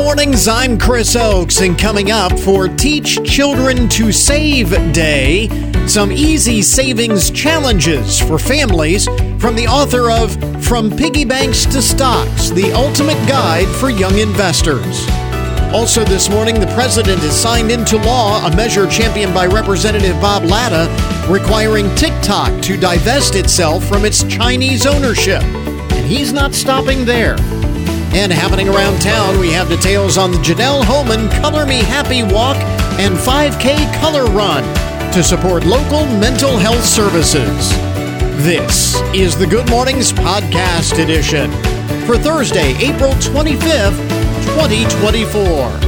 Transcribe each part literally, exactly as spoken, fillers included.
mornings, I'm Chris Oakes, and coming up for Teach Children to Save Day, some easy savings challenges for families from the author of From Piggy Banks to Stocks, the ultimate guide for young investors. Also this morning, the president has signed into law a measure championed by Representative Bob Latta requiring TikTok to divest itself from its Chinese ownership. And he's not stopping there. And happening around town, we have details on the Janelle Homan Color Me Happy Walk and five K Color Run to support local mental health services. This is the Good Mornings Podcast Edition for Thursday, April twenty-fifth, twenty twenty-four.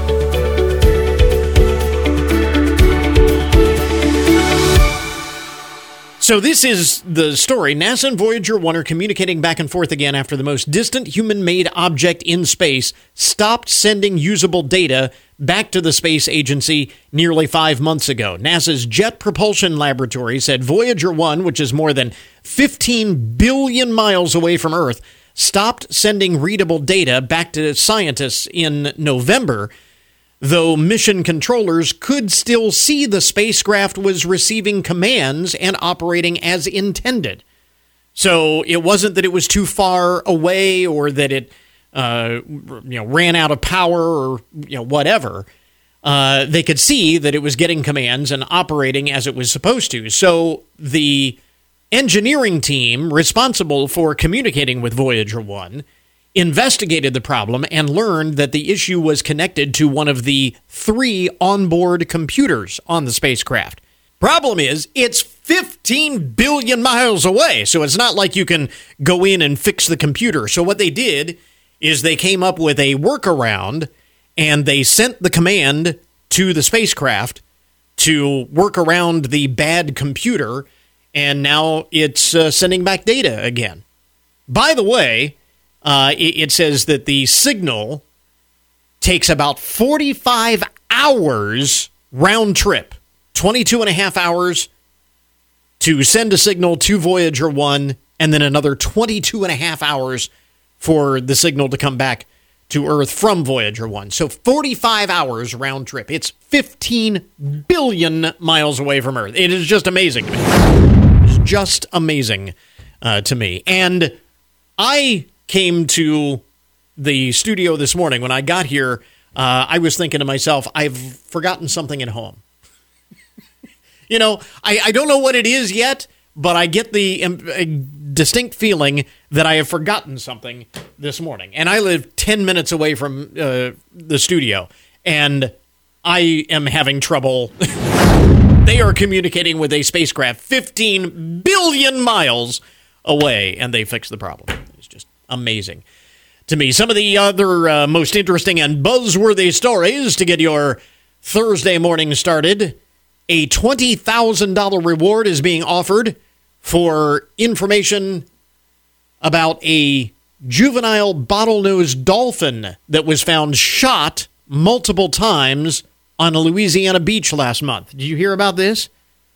So this is the story. NASA and Voyager one are communicating back and forth again after the most distant human-made object in space stopped sending usable data back to the space agency nearly five months ago. NASA's Jet Propulsion Laboratory said Voyager one, which is more than fifteen billion miles away from Earth, stopped sending readable data back to scientists in November, though mission controllers could still see the spacecraft was receiving commands and operating as intended. So it wasn't that it was too far away or that it uh, you know, ran out of power or you know whatever. Uh, they could see that it was getting commands and operating as it was supposed to. So the engineering team responsible for communicating with Voyager one investigated the problem and learned that the issue was connected to one of the three onboard computers on the spacecraft. Problem is, it's fifteen billion miles away, so it's not like you can go in and fix the computer. So what they did is they came up with a workaround, and they sent the command to the spacecraft to work around the bad computer, and now it's uh, sending back data again. By the way, Uh, it, it says that the signal takes about forty-five hours round trip, twenty-two and a half hours to send a signal to Voyager one, and then another twenty-two and a half hours for the signal to come back to Earth from Voyager one. So forty-five hours round trip. It's fifteen billion miles away from Earth. It is just amazing to me. It's just amazing uh, to me. And I came to the studio this morning. When I got here, uh, I was thinking to myself, I've forgotten something at home. you know, I, I don't know what it is yet, but I get the um, distinct feeling that I have forgotten something this morning. And I live ten minutes away from uh, the studio, and I am having trouble. They are communicating with a spacecraft fifteen billion miles away, and they fixed the problem. It's just amazing to me. Some of the other uh, most interesting and buzzworthy stories to get your Thursday morning started. A twenty thousand dollars reward is being offered for information about a juvenile bottlenose dolphin that was found shot multiple times on a Louisiana beach last month. Did you hear about this?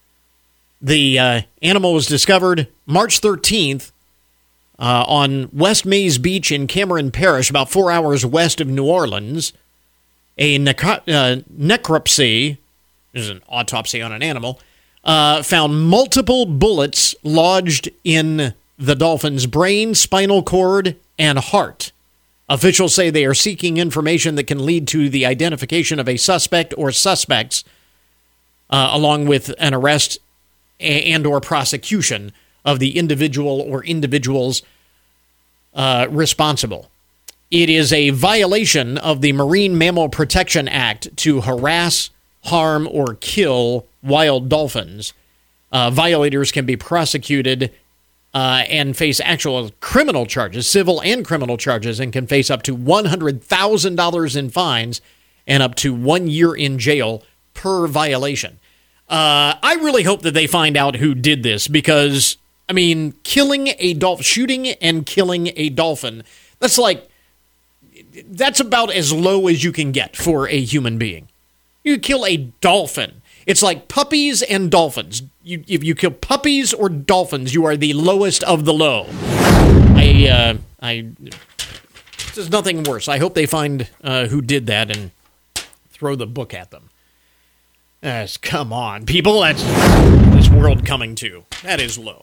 The uh, animal was discovered March thirteenth Uh, on West Mays Beach in Cameron Parish, about four hours west of New Orleans. A neco- uh, necropsy, this is an autopsy on an animal, uh, found multiple bullets lodged in the dolphin's brain, spinal cord, and heart. Officials say they are seeking information that can lead to the identification of a suspect or suspects, uh, along with an arrest and or prosecution of the individual or individuals uh, responsible. It is a violation of the Marine Mammal Protection Act to harass, harm, or kill wild dolphins. Uh, violators can be prosecuted uh, and face actual criminal charges, civil and criminal charges, and can face up to one hundred thousand dollars in fines and up to one year in jail per violation. Uh, I really hope that they find out who did this because, I mean, killing a dolphin, shooting and killing a dolphin, that's like, that's about as low as you can get for a human being. You kill a dolphin. It's like puppies and dolphins. You, if you kill puppies or dolphins, you are the lowest of the low. I, uh, I, there's nothing worse. I hope they find uh, who did that and throw the book at them. Yes, come on, people. That's this world coming to. That is low.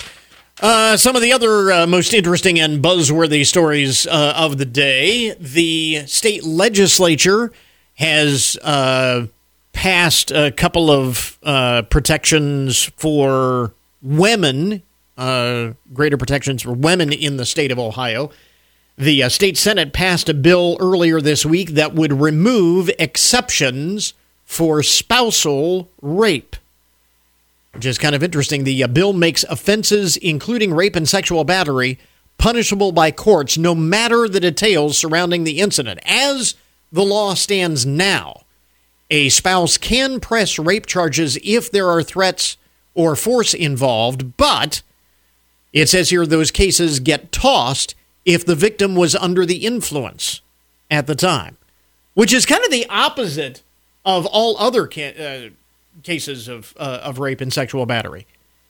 Uh, some of the other uh, most interesting and buzzworthy stories uh, of the day. The state legislature has uh, passed a couple of uh, protections for women, uh, greater protections for women in the state of Ohio. The uh, state Senate passed a bill earlier this week that would remove exceptions for spousal rape, which is kind of interesting. The uh, bill makes offenses, including rape and sexual battery, punishable by courts, no matter the details surrounding the incident. As the law stands now, a spouse can press rape charges if there are threats or force involved, but it says here those cases get tossed if the victim was under the influence at the time, which is kind of the opposite of all other ca- uh, cases of uh, of rape and sexual battery.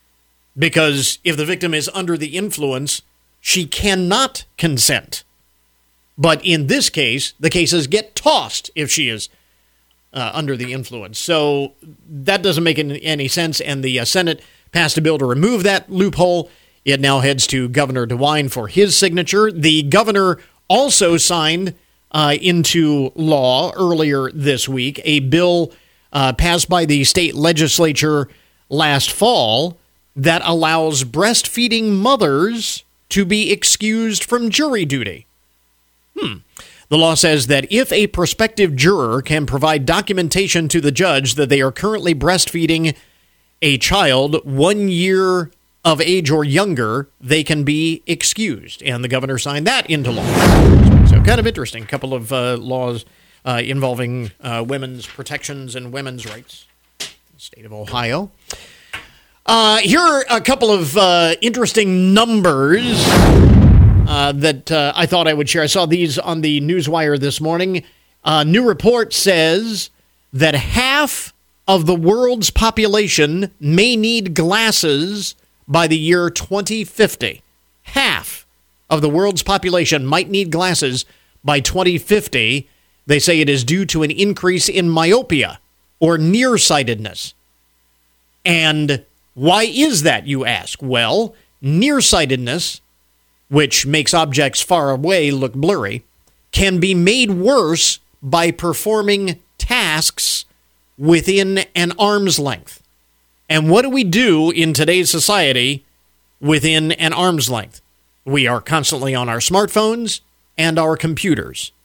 Because if the victim is under the influence, she cannot consent. But in this case, the cases get tossed if she is uh, under the influence. So that doesn't make any sense, and the uh, Senate passed a bill to remove that loophole. It now heads to Governor DeWine for his signature. The governor also signed uh, into law earlier this week a bill uh, passed by the state legislature last fall that allows breastfeeding mothers to be excused from jury duty. Hmm. The law says that if a prospective juror can provide documentation to the judge that they are currently breastfeeding a child one year of age or younger, they can be excused. And the governor signed that into law. So kind of interesting. A couple of uh, laws uh, involving uh, women's protections and women's rights in the state of Ohio. Uh, here are a couple of uh, interesting numbers uh, that uh, I thought I would share. I saw these on the Newswire this morning. A new report says that half of the world's population may need glasses by the year twenty fifty. Half of the world's population might need glasses by twenty fifty. They say it is due to an increase in myopia or nearsightedness. And why is that, you ask? Well, nearsightedness, which makes objects far away look blurry, can be made worse by performing tasks within an arm's length. And what do we do in today's society within an arm's length? We are constantly on our smartphones and our computers.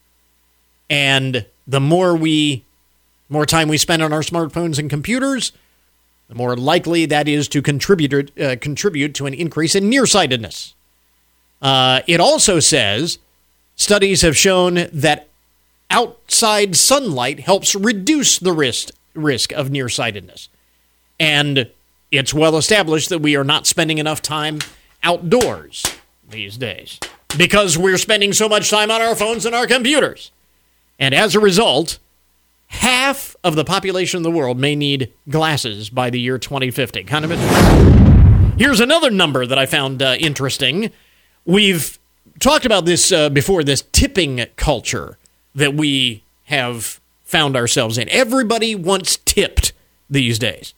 And the more we, more time we spend on our smartphones and computers, the more likely that is to contribute, uh, contribute to an increase in nearsightedness. Uh, it also says studies have shown that outside sunlight helps reduce the risk, risk of nearsightedness. And it's well established that we are not spending enough time outdoors these days because we're spending so much time on our phones and our computers. And as a result, half of the population of the world may need glasses by the year twenty fifty. Kind of interesting. Here's another number that I found uh, interesting. We've talked about this uh, before, this tipping culture that we have found ourselves in. Everybody wants tipped these days.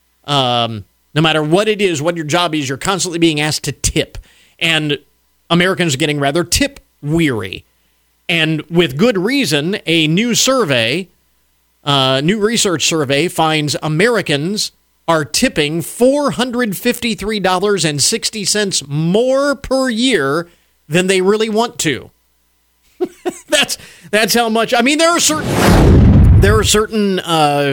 Um, no matter what it is, what your job is, you're constantly being asked to tip. And Americans are getting rather tip weary. And with good reason, a new survey, uh, new research survey finds Americans are tipping four hundred fifty-three dollars and sixty cents more per year than they really want to. that's that's how much. I mean, there are certain there are certain uh,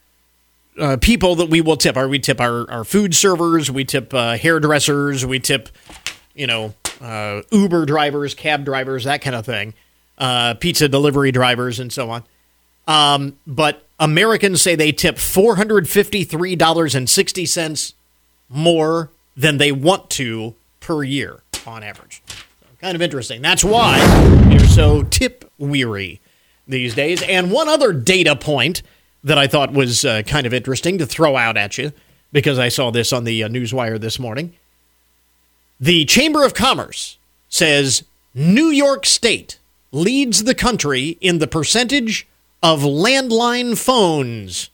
uh, people that we will tip. Our, we tip our, our food servers, we tip uh, hairdressers, we tip, you know, uh, Uber drivers, cab drivers, that kind of thing. Uh, pizza delivery drivers and so on. Um, but Americans say they tip four hundred fifty-three dollars and sixty cents more than they want to per year on average. So kind of interesting. That's why you're so tip weary these days. And one other data point that I thought was uh, kind of interesting to throw out at you, because I saw this on the uh, Newswire this morning. The Chamber of Commerce says New York State leads the country in the percentage of landline phones.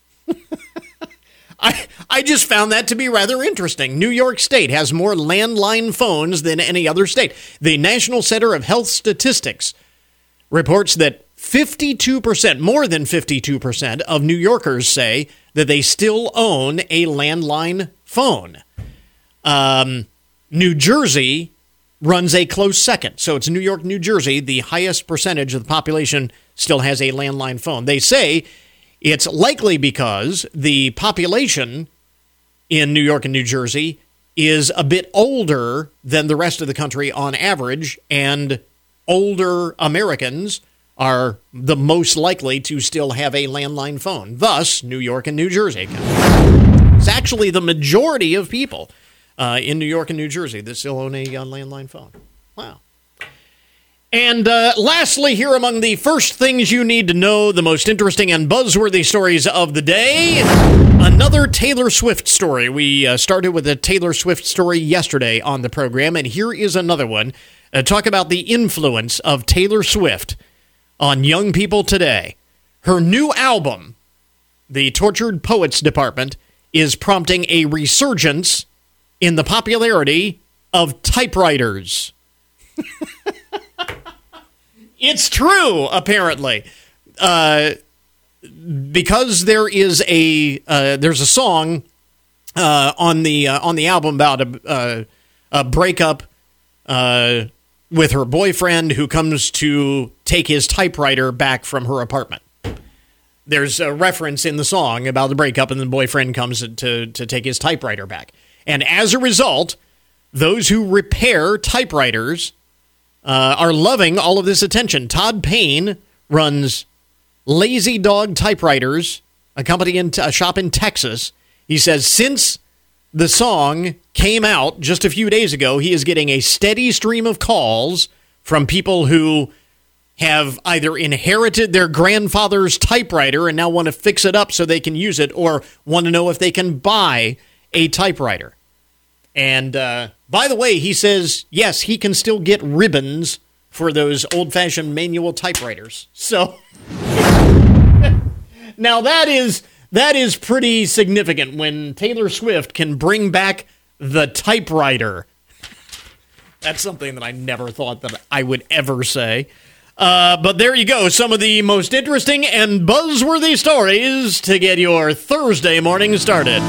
I I just found that to be rather interesting. New York State has more landline phones than any other state. The National Center of Health Statistics reports that fifty-two percent, more than fifty-two percent of New Yorkers say that they still own a landline phone. Um, New Jersey runs a close second. So it's New York, New Jersey, the highest percentage of the population still has a landline phone. They say it's likely because the population in New York and New Jersey is a bit older than the rest of the country on average, and older Americans are the most likely to still have a landline phone. Thus, New York and New Jersey. It's actually the majority of people uh, in New York and New Jersey that still own a uh, landline phone. Wow. And uh, lastly, here among the first things you need to know, the most interesting and buzzworthy stories of the day, another Taylor Swift story. We uh, started with a Taylor Swift story yesterday on the program, and here is another one. Uh, talk about the influence of Taylor Swift on young people today. Her new album, The Tortured Poets Department, is prompting a resurgence in the popularity of typewriters. It's true, apparently, uh, because there is a uh, there's a song uh, on the uh, on the album about a, uh, a breakup uh, with her boyfriend who comes to take his typewriter back from her apartment. There's a reference in the song about the breakup, and the boyfriend comes to to take his typewriter back, and as a result, those who repair typewriters Uh, are loving all of this attention. Todd Payne runs Lazy Dog Typewriters, a company in a shop in Texas. He says since the song came out just a few days ago, he is getting a steady stream of calls from people who have either inherited their grandfather's typewriter and now want to fix it up so they can use it, or want to know if they can buy a typewriter. And uh, by the way, he says, yes, he can still get ribbons for those old-fashioned manual typewriters. So now that is that is pretty significant when Taylor Swift can bring back the typewriter. That's something that I never thought that I would ever say. Uh, but there you go, some of the most interesting and buzzworthy stories to get your Thursday morning started.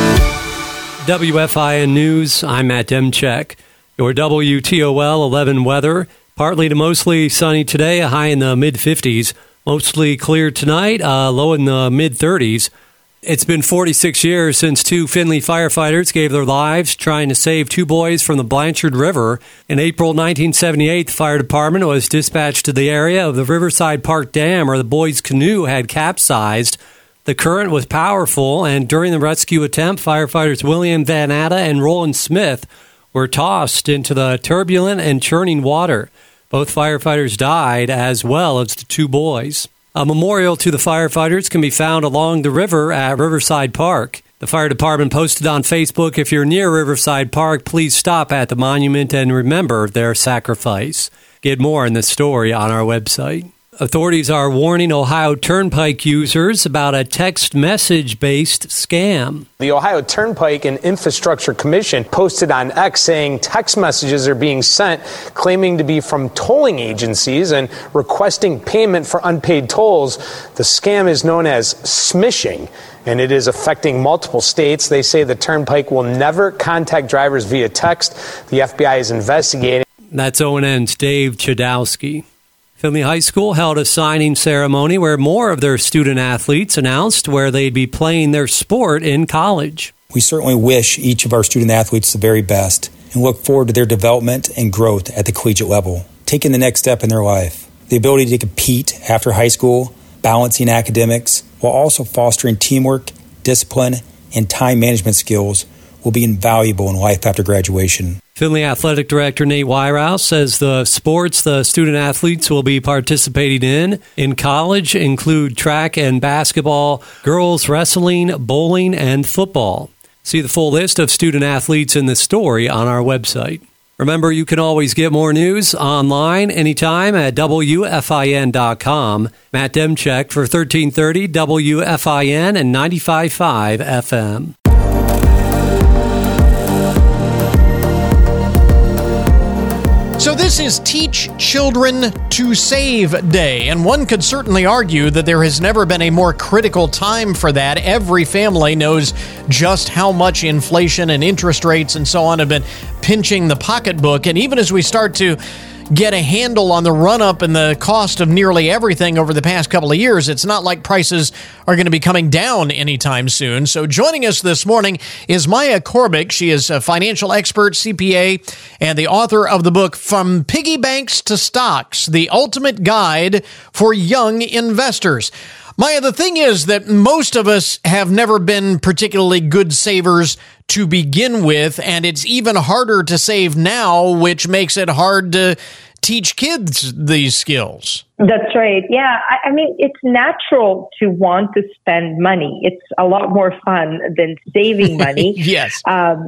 W F I N News, I'm Matt Demchek. Your W T O L eleven weather, partly to mostly sunny today, a high in the mid-fifties. Mostly clear tonight, uh, low in the mid-thirties. It's been forty-six years since two Findlay firefighters gave their lives trying to save two boys from the Blanchard River. In April nineteen seventy-eight, the fire department was dispatched to the area of the Riverside Park Dam where the boys' canoe had capsized. The current was powerful, and during the rescue attempt, firefighters William Van Atta and Roland Smith were tossed into the turbulent and churning water. Both firefighters died, as well as the two boys. A memorial to the firefighters can be found along the river at Riverside Park. The fire department posted on Facebook, if you're near Riverside Park, please stop at the monument and remember their sacrifice. Get more in this story on our website. Authorities are warning Ohio Turnpike users about a text message-based scam. The Ohio Turnpike and Infrastructure Commission posted on X saying text messages are being sent claiming to be from tolling agencies and requesting payment for unpaid tolls. The scam is known as smishing, and it is affecting multiple states. They say the Turnpike will never contact drivers via text. The F B I is investigating. That's O N N's Dave Chudowski. Findlay High School held a signing ceremony where more of their student athletes announced where they'd be playing their sport in college. We certainly wish each of our student athletes the very best and look forward to their development and growth at the collegiate level, taking the next step in their life. The ability to compete after high school, balancing academics, while also fostering teamwork, discipline, and time management skills will be invaluable in life after graduation. Findlay Athletic Director Nate Wyrouse says the sports the student athletes will be participating in in college include track and basketball, girls wrestling, bowling, and football. See the full list of student athletes in this story on our website. Remember, you can always get more news online anytime at W F I N dot com. Matt Demchek for thirteen thirty W F I N and ninety-five point five F M. So this is Teach Children to Save Day, and one could certainly argue that there has never been a more critical time for that. Every family knows just how much inflation and interest rates and so on have been pinching the pocketbook, and even as we start to get a handle on the run-up in the cost of nearly everything over the past couple of years, it's not like prices are going to be coming down anytime soon. So joining us this morning is Maya Korbik. She is a financial expert, C P A, and the author of the book From Piggy Banks to Stocks, The Ultimate Guide for Young Investors. Maya, the thing is that most of us have never been particularly good savers to begin with, and it's even harder to save now, which makes it hard to teach kids these skills. That's right. Yeah. I, I mean, it's natural to want to spend money. It's a lot more fun than saving money. Yes. Um,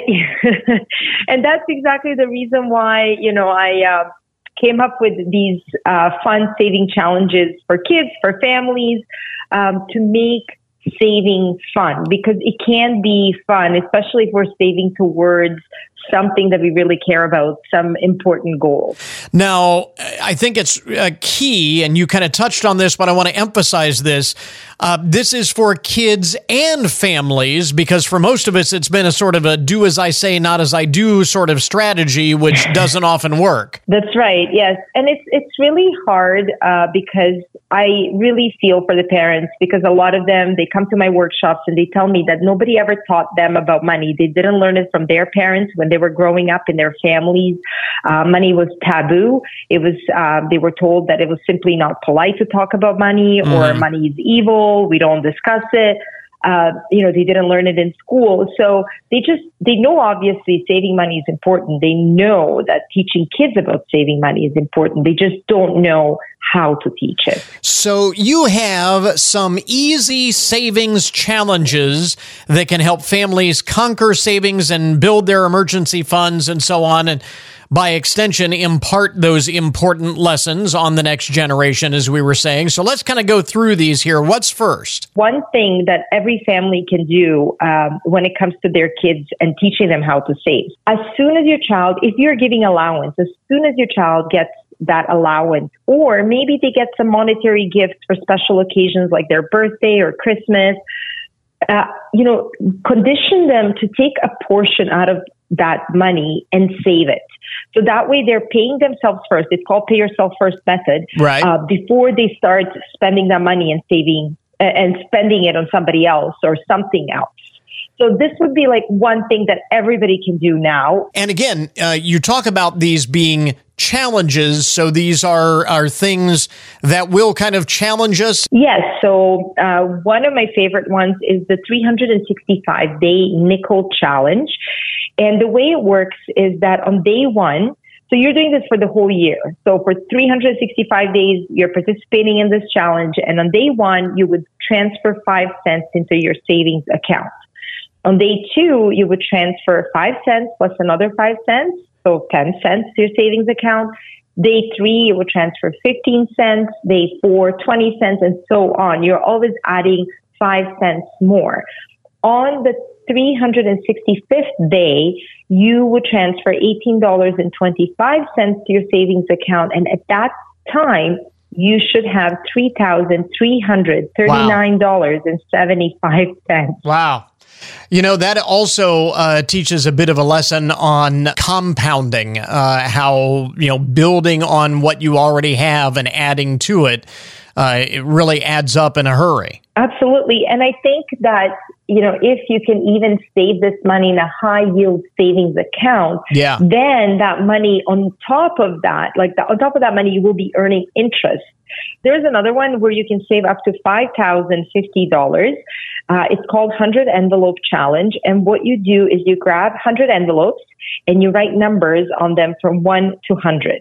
and that's exactly the reason why, you know, I uh, came up with these uh, fun saving challenges for kids, for families, um, to make saving fun, because it can be fun, especially if we're saving towards something that we really care about, some important goals. Now, I think it's a key, and you kind of touched on this, but I want to emphasize this. Uh, this is for kids and families, because for most of us, it's been a sort of a do as I say, not as I do sort of strategy, which doesn't often work. That's right. Yes. And it's, it's really hard uh, because I really feel for the parents, because a lot of them, they come to my workshops and they tell me that nobody ever taught them about money. They didn't learn it from their parents when they were growing up in their families. Uh, money was taboo. It was, uh, they were told that it was simply not polite to talk about money, mm. or money is evil. We don't discuss it. Uh, you know, they didn't learn it in school. So they just, they know obviously saving money is important. They know that teaching kids about saving money is important. They just don't know how to teach it. So you have some easy savings challenges that can help families conquer savings and build their emergency funds and so on, and by extension, impart those important lessons on the next generation, as we were saying. So let's kind of go through these here. What's first? One thing that every family can do um, when it comes to their kids and teaching them how to save. As soon as your child, if you're giving allowance, as soon as your child gets that allowance, or maybe they get some monetary gifts for special occasions like their birthday or Christmas, uh, you know, condition them to take a portion out of that money and save it. So that way they're paying themselves first. It's called pay yourself first method. Right. Uh, before they start spending that money and saving uh, and spending it on somebody else or something else. So this would be like one thing that everybody can do now. And again, uh, you talk about these being challenges. So these are, are things that will kind of challenge us? Yes. So uh, one of my favorite ones is the three hundred sixty-five day nickel challenge. And the way it works is that on day one, so you're doing this for the whole year. So for three hundred sixty-five days, you're participating in this challenge. And on day one, you would transfer five cents into your savings account. On day two, you would transfer five cents plus another five cents. So ten cents to your savings account. Day three, you would transfer fifteen cents. Day four, twenty cents, and so on. You're always adding five cents more. On the three hundred sixty-fifth day, you would transfer eighteen dollars and twenty-five cents to your savings account. And at that time, you should have three thousand three hundred thirty-nine dollars and seventy-five cents. Wow. You know, that also uh, teaches a bit of a lesson on compounding, uh, how, you know, building on what you already have and adding to it, uh, it really adds up in a hurry. Absolutely. And I think that, you know, if you can even save this money in a high yield savings account, yeah. then that money on top of that, like the, on top of that money, you will be earning interest. There's another one where you can save up to five thousand fifty dollars. Uh, it's called one hundred Envelope Challenge. And what you do is you grab one hundred envelopes and you write numbers on them from one to one hundred.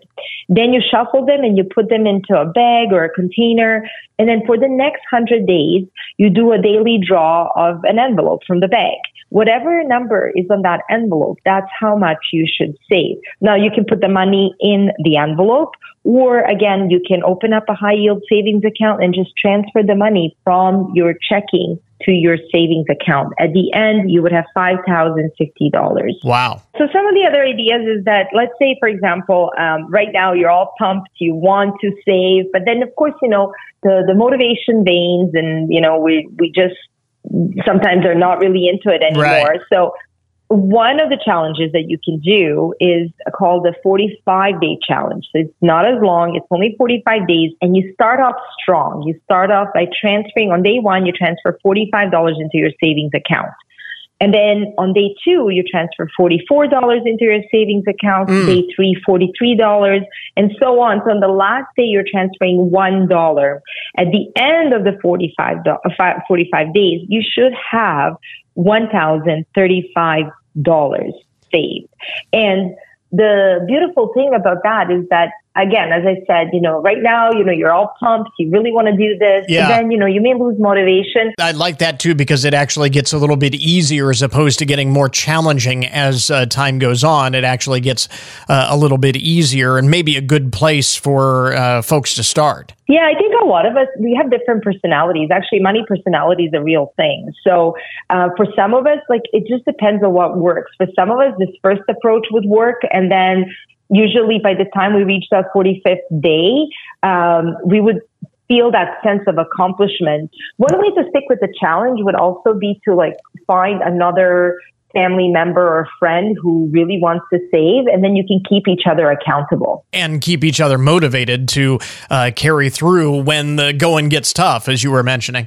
Then you shuffle them and you put them into a bag or a container. And then for the next one hundred days, you do a daily draw of an envelope from the bag. Whatever number is on that envelope, that's how much you should save. Now, you can put the money in the envelope, or again, you can open up a high yield savings account and just transfer the money from your checking to your savings account. At the end, you would have five thousand fifty dollars. Wow. So some of the other ideas is that, let's say, for example, um, right now you're all pumped, you want to save, but then of course, you know, the, the motivation wanes and, you know, we, we just sometimes are not really into it anymore. Right. So one of the challenges that you can do is called the forty-five day challenge. So it's not as long. It's only forty-five days. And you start off strong. You start off by transferring on day one, you transfer forty-five dollars into your savings account. And then on day two, you transfer forty-four dollars into your savings account. Mm. Day three, forty-three dollars, and so on. So on the last day, you're transferring one dollar. At the end of the forty-five, forty-five days, you should have one thousand thirty-five dollars saved. And the beautiful thing about that is that, again, as I said, you know, right now, you know, you're all pumped. You really want to do this. Yeah. But then, you know, you may lose motivation. I like that, too, because it actually gets a little bit easier as opposed to getting more challenging as uh, time goes on. It actually gets uh, a little bit easier and maybe a good place for uh, folks to start. Yeah, I think a lot of us, we have different personalities. Actually, money personality is a real thing. So uh, for some of us, like, it just depends on what works. For some of us, this first approach would work. And then usually by the time we reach that forty-fifth day, um, we would feel that sense of accomplishment. One way to stick with the challenge would also be to like find another family member or friend who really wants to save, and then you can keep each other accountable. And keep each other motivated to uh, carry through when the going gets tough, as you were mentioning.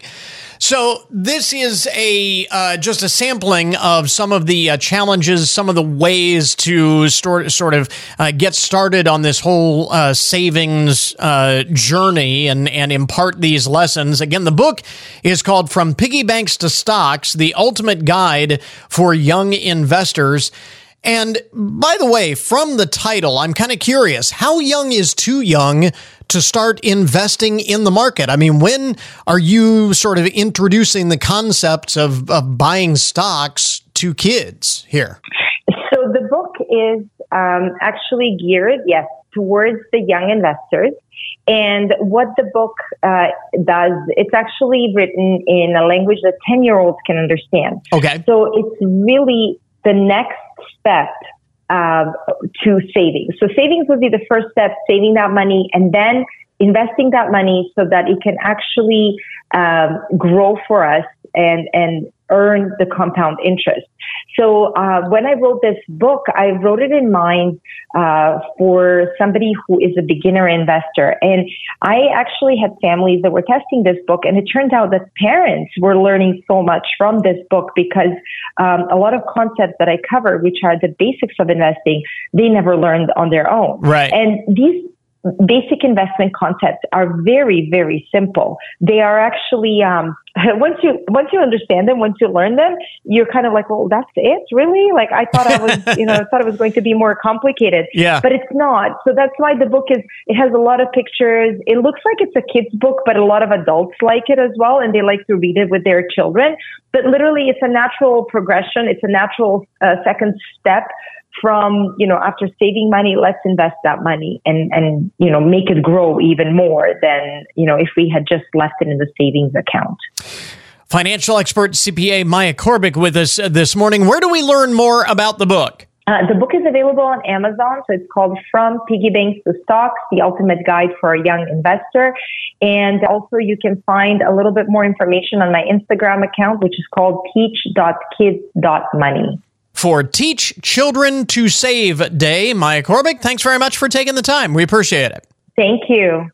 So this is a uh, just a sampling of some of the uh, challenges, some of the ways to sort sort of uh, get started on this whole uh, savings uh, journey and and impart these lessons. Again, the book is called From Piggy Banks to Stocks: The Ultimate Guide for Young Investors. And by the way, from the title, I'm kind of curious, how young is too young to start investing in the market? I mean, when are you sort of introducing the concepts of, of buying stocks to kids here? So the book is um, actually geared, yes, towards the young investors. And what the book uh, does, it's actually written in a language that ten-year-olds can understand. Okay. So it's really the next step uh, to savings. So savings would be the first step, saving that money, and then investing that money so that it can actually um, grow for us and, and earn the compound interest. So uh, when I wrote this book, I wrote it in mind uh, for somebody who is a beginner investor. And I actually had families that were testing this book, and it turned out that parents were learning so much from this book because um, a lot of concepts that I cover, which are the basics of investing, they never learned on their own. Right. And these basic investment concepts are very, very simple. They are actually, um, once you, once you understand them, once you learn them, you're kind of like, well, that's it? Really? Like, I thought I was, you know, I thought it was going to be more complicated. Yeah. But it's not. So that's why the book is, it has a lot of pictures. It looks like it's a kid's book, but a lot of adults like it as well. And they like to read it with their children. But literally, it's a natural progression. It's a natural uh, second step from, you know, after saving money, let's invest that money and, and, you know, make it grow even more than, you know, if we had just left it in the savings account. Financial expert C P A Maya Korbik with us this morning. Where do we learn more about the book? Uh, the book is available on Amazon. So it's called From Piggy Banks to Stocks: The Ultimate Guide for a Young Investor. And also you can find a little bit more information on my Instagram account, which is called teach dot kids dot money. For Teach Children to Save Day, Maya Korbik, thanks very much for taking the time. We appreciate it. Thank you.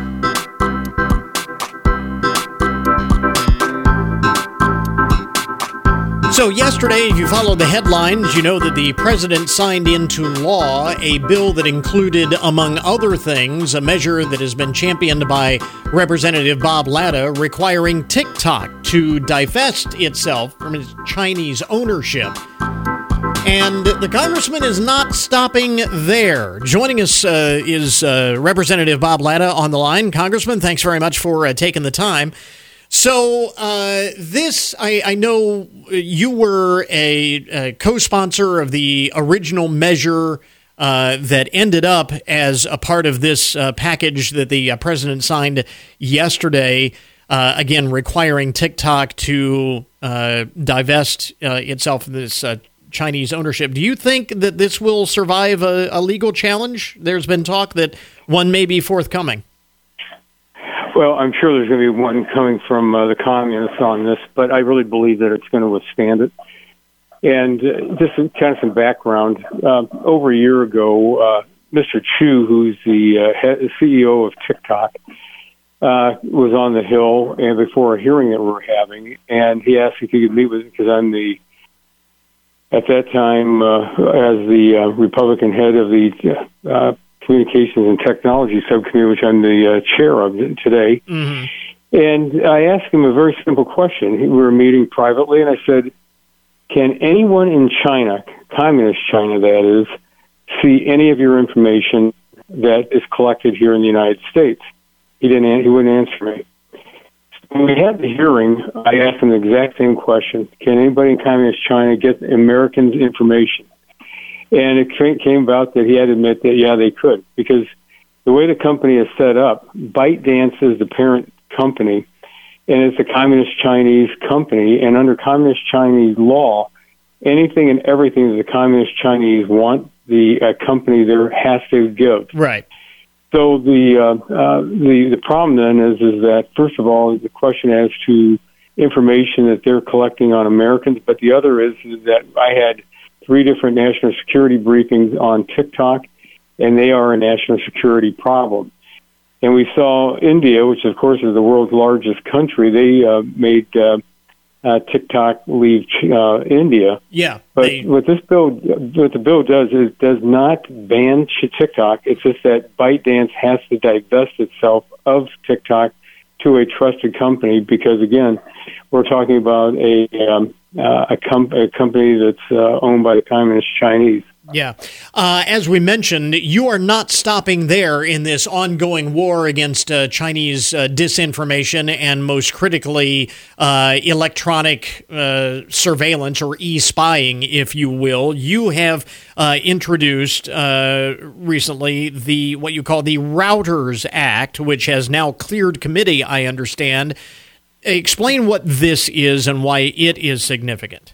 So yesterday, if you followed the headlines, you know that the president signed into law a bill that included, among other things, a measure that has been championed by Representative Bob Latta, requiring TikTok to divest itself from its Chinese ownership. And the congressman is not stopping there. Joining us uh, is uh, Representative Bob Latta on the line. Congressman, thanks very much for uh, taking the time. So uh, this, I, I know you were a, a co-sponsor of the original measure uh, that ended up as a part of this uh, package that the uh, president signed yesterday, uh, again, requiring TikTok to uh, divest uh, itself of this uh Chinese ownership. Do you think that this will survive a, a legal challenge? There's been talk that one may be forthcoming. Well, I'm sure there's going to be one coming from uh, the communists on this, but I really believe that it's going to withstand it. And uh, just some, kind of some background. Uh, over a year ago, uh, Mister Chu, who's the uh, head, C E O of TikTok, uh, was on the Hill and before a hearing that we were having, and he asked if he could meet with me because I'm the At that time, uh, as the uh, Republican head of the uh, Communications and Technology Subcommittee, which I'm the uh, chair of today, mm-hmm. and I asked him a very simple question. We were meeting privately, and I said, can anyone in China, communist China that is, see any of your information that is collected here in the United States? He didn't. He wouldn't answer me. When we had the hearing, I asked him the exact same question. Can anybody in communist China get Americans' information? And it came about that he had to admit that, yeah, they could. Because the way the company is set up, ByteDance is the parent company, and it's a communist Chinese company. And under communist Chinese law, anything and everything that the communist Chinese want, the uh, company there has to give. Right. So the, uh, uh, the the problem then is is that, first of all, the question as to information that they're collecting on Americans, but the other is, is that I had three different national security briefings on TikTok, and they are a national security problem. And we saw India, which of course is the world's largest country, they uh, made uh, uh, TikTok leave uh, India. Yeah. But they... what this bill, what the bill does is does not ban TikTok. It's just that ByteDance has to divest itself of TikTok to a trusted company because, again, we're talking about a um, uh, a, com- a company that's uh, owned by the Communist Chinese. Yeah. Uh, as we mentioned, you are not stopping there in this ongoing war against uh, Chinese uh, disinformation and, most critically, uh, electronic uh, surveillance or e-spying, if you will. You have uh, introduced uh, recently the what you call the Routers Act, which has now cleared committee, I understand. Explain what this is and why it is significant.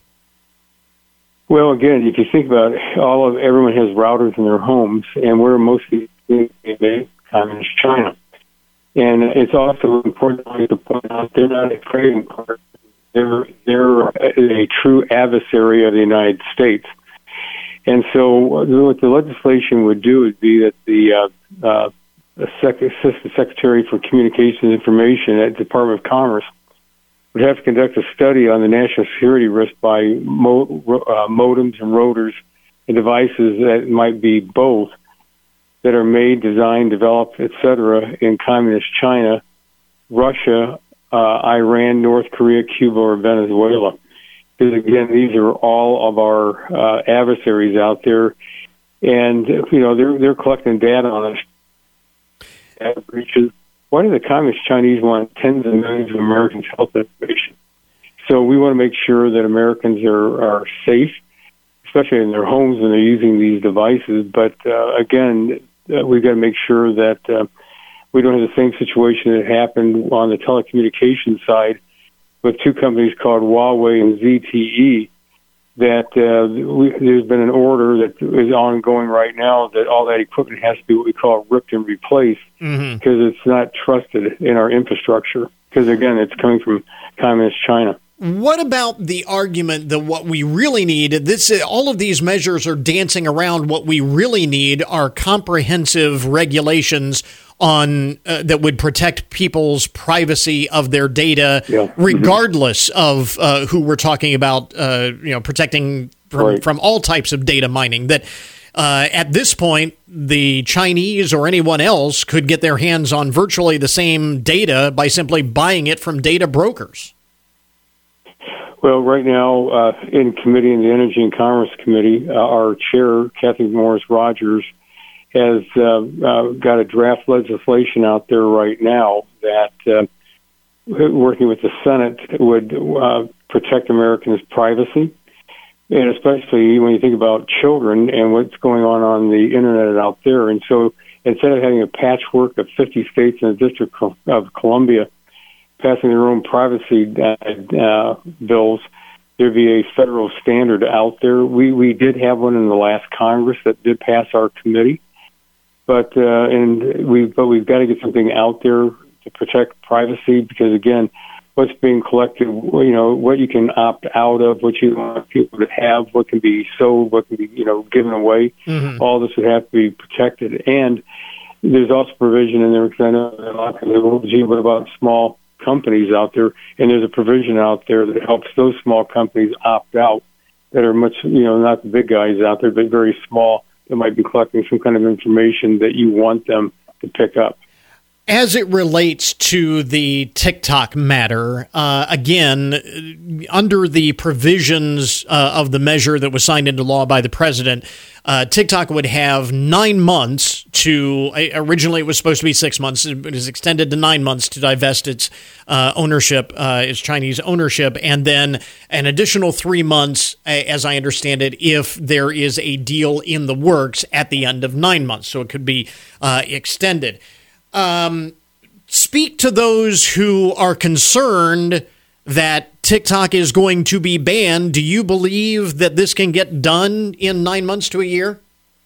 Well, again, if you think about it, all of everyone has routers in their homes, and we're mostly in communist China. And it's also important to point out they're not a trading partner; they're they're a true adversary of the United States. And so, what the legislation would do would be that the uh, uh, Assistant Secretary for Communications and Information at the Department of Commerce would have to conduct a study on the national security risk by mo- uh, modems and routers and devices that might be both that are made, designed, developed, et cetera, in communist China, Russia, uh, Iran, North Korea, Cuba, or Venezuela. Because, again, these are all of our uh, adversaries out there, and, you know, they're, they're collecting data on us, data breaches. Why do the Communist Chinese want tens of millions of Americans' health information? So we want to make sure that Americans are, are safe, especially in their homes when they're using these devices. But, uh, again, uh, we've got to make sure that uh, we don't have the same situation that happened on the telecommunications side with two companies called Huawei and Z T E, that uh, we, there's been an order that is ongoing right now that all that equipment has to be what we call ripped and replaced because mm-hmm. it's not trusted in our infrastructure because, again, it's coming from communist China. What about the argument that what we really need, this all of these measures are dancing around what we really need are comprehensive regulations on uh, that would protect people's privacy of their data, yeah. regardless mm-hmm. of uh, who we're talking about, uh, you know, protecting from, right. from all types of data mining, that uh, at this point, the Chinese or anyone else could get their hands on virtually the same data by simply buying it from data brokers. Well, right now, uh, in committee, in the Energy and Commerce Committee, uh, our chair, Kathy Morris Rogers, has uh, uh, got a draft legislation out there right now that, uh, working with the Senate, would uh, protect Americans' privacy. And especially when you think about children and what's going on on the Internet out there. And so instead of having a patchwork of fifty states and the District of Columbia passing their own privacy uh, uh, bills, there'd be a federal standard out there. We we did have one in the last Congress that did pass our committee, but uh, and we but we've got to get something out there to protect privacy, because again, what's being collected, you know, what you can opt out of, what you want people to have, what can be sold, what can be, you know, given away. Mm-hmm. All this would have to be protected. And there's also provision in there, because I know that a lot of people say, well, gee, what about small companies out there? And there's a provision out there that helps those small companies opt out that are much, you know, not the big guys out there, but very small, that might be collecting some kind of information that you want them to pick up. As it relates to the TikTok matter, uh, again, under the provisions uh, of the measure that was signed into law by the president, uh, TikTok would have nine months to, originally it was supposed to be six months, it was extended to nine months to divest its uh, ownership, uh, its Chinese ownership, and then an additional three months, as I understand it, if there is a deal in the works at the end of nine months. So it could be uh, extended. Um, speak to those who are concerned that TikTok is going to be banned. Do you believe that this can get done in nine months to a year?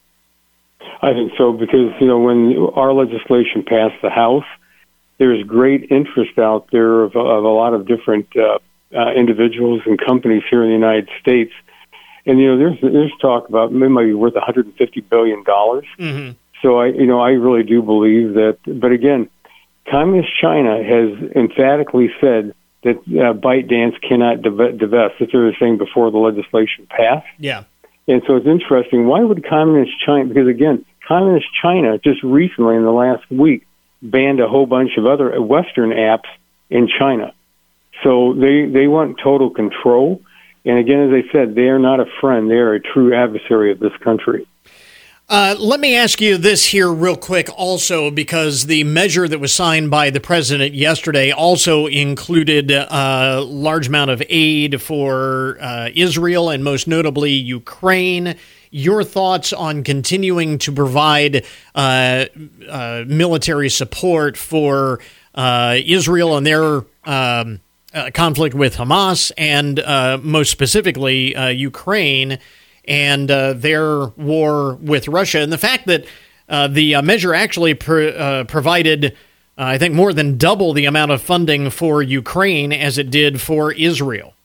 I think so, because, you know, when our legislation passed the House, there's great interest out there of, of a lot of different uh, uh, individuals and companies here in the United States. And, you know, there's, there's talk about it might be worth one hundred fifty billion dollars. Mm-hmm. So I, you know, I really do believe that. But again, Communist China has emphatically said that uh, ByteDance cannot div- divest. That's what they were saying before the legislation passed. Yeah. And so it's interesting. Why would Communist China? Because again, Communist China just recently in the last week banned a whole bunch of other Western apps in China. So they they want total control. And again, as I said, they are not a friend. They are a true adversary of this country. Uh, let me ask you this here real quick also, because the measure that was signed by the president yesterday also included a large amount of aid for uh, Israel and most notably Ukraine. Your thoughts on continuing to provide uh, uh, military support for uh, Israel and their um, uh, conflict with Hamas, and uh, most specifically uh, Ukraine and uh, their war with Russia, and the fact that uh, the uh, measure actually pr- uh, provided, uh, I think, more than double the amount of funding for Ukraine as it did for Israel.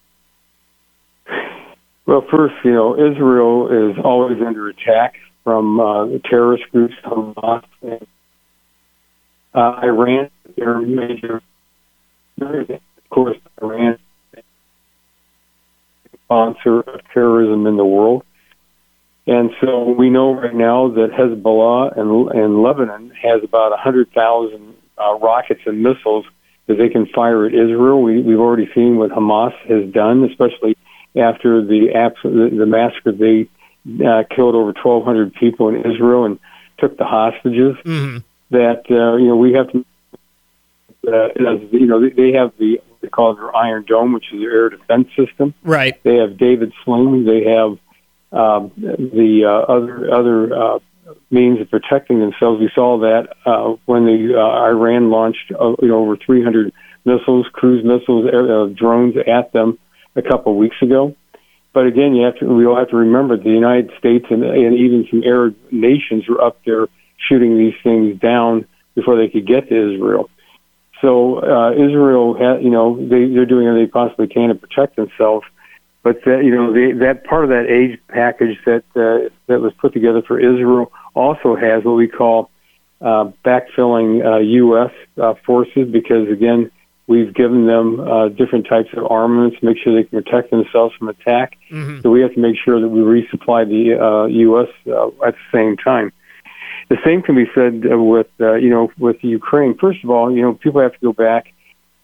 Well, first, you know, Israel is always under attack from uh, the terrorist groups, Hamas, and uh, Iran. They're major, of course, Iran sponsor of terrorism in the world. And so we know right now that Hezbollah and, and Lebanon has about one hundred thousand uh, rockets and missiles that they can fire at Israel. We, we've already seen what Hamas has done, especially after the, the, the massacre. They uh, killed over twelve hundred people in Israel and took the hostages. Mm-hmm. That, uh, you know, we have to, uh, you know, they have the, they call it their Iron Dome, which is their air defense system. Right. They have David Sling. They have Um, the uh, other other uh, means of protecting themselves. We saw that uh, when the uh, Iran launched uh, you know, over three hundred missiles, cruise missiles, air, uh, drones at them a couple of weeks ago. But again, you have to, we all have to remember the United States and, and even some Arab nations were up there shooting these things down before they could get to Israel. So uh, Israel, ha- you know, they, they're doing everything they possibly can to protect themselves. But that, you know, they, that part of that aid package that uh, that was put together for Israel also has what we call uh, backfilling uh, U S uh, forces, because again, we've given them uh, different types of armaments to make sure they can protect themselves from attack. Mm-hmm. So we have to make sure that we resupply the uh, U S uh, at the same time. The same can be said uh, with uh, you know with Ukraine. First of all, you know, people have to go back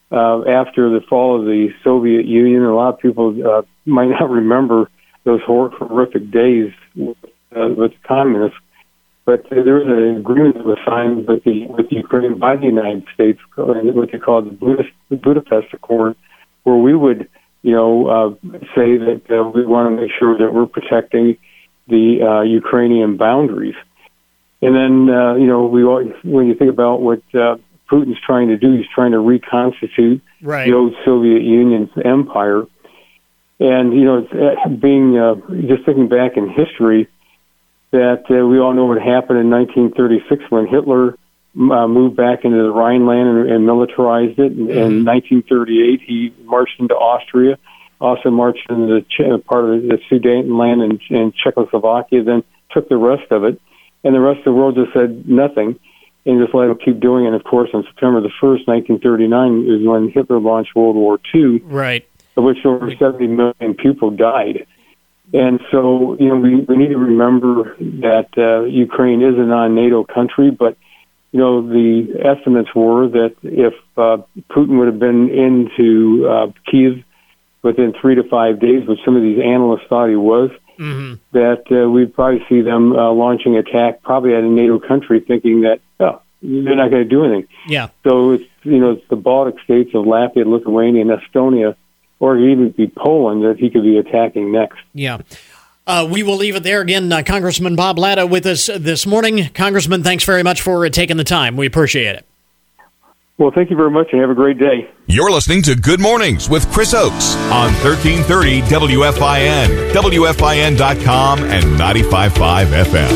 uh, after the fall of the Soviet Union. A lot of people uh, might not remember those hor- horrific days with, uh, with the communists. But there was an agreement that was signed with the with Ukraine by the United States, what they call the Budapest, the Budapest Accord, where we would, you know, uh, say that uh, we want to make sure that we're protecting the uh, Ukrainian boundaries. And then, uh, you know, we when you think about what uh, Putin's trying to do, he's trying to reconstitute right. the old Soviet Union's empire. And, you know, it's, being uh, just thinking back in history, that uh, we all know what happened in nineteen thirty-six when Hitler uh, moved back into the Rhineland and, and militarized it. And, mm-hmm. In nineteen thirty-eight, he marched into Austria, also marched into the Ch- part of the Sudetenland and, and Czechoslovakia, then took the rest of it. And the rest of the world just said nothing and just let him keep doing it. And, of course, on September the first, nineteen thirty-nine, is when Hitler launched World War Two, right. of which over seventy million people died. And so, you know, we, we need to remember that uh, Ukraine is a non-NATO country, but, you know, the estimates were that if uh, Putin would have been into uh, Kyiv within three to five days, which some of these analysts thought he was, mm-hmm. that uh, we'd probably see them uh, launching attack probably at a NATO country thinking that, oh, they're not going to do anything. Yeah. So, it's, you know, it's the Baltic states of Latvia, Lithuania, and Estonia, or even be Poland that he could be attacking next. Yeah. Uh, we will leave it there. Again, uh, Congressman Bob Latta with us this morning. Congressman, thanks very much for uh, taking the time. We appreciate it. Well, thank you very much, and have a great day. You're listening to Good Mornings with Chris Oakes on thirteen thirty W F I N, W F I N dot com, and ninety-five point five F M.